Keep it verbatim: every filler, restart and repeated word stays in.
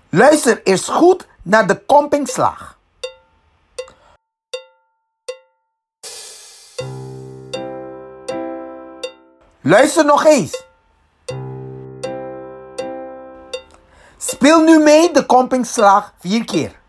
Luister eerst goed naar de kompingslag. Luister nog eens. Speel nu mee de kompingslag vier keer.